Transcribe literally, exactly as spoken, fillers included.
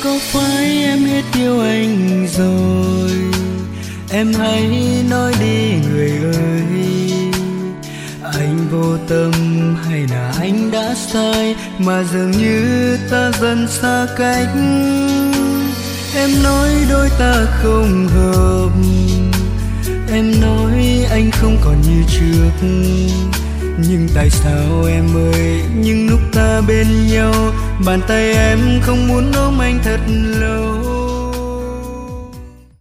Có phải em hết yêu anh rồi? Em hãy nói đi người ơi. Anh vô tâm hay là anh đã sai mà dường như ta dần xa cách? Em nói đôi ta không hợp, em nói anh không còn như trước. Nhưng tại sao em ơi, những lúc ta bên nhau, bàn tay em không muốn ôm anh thật lâu.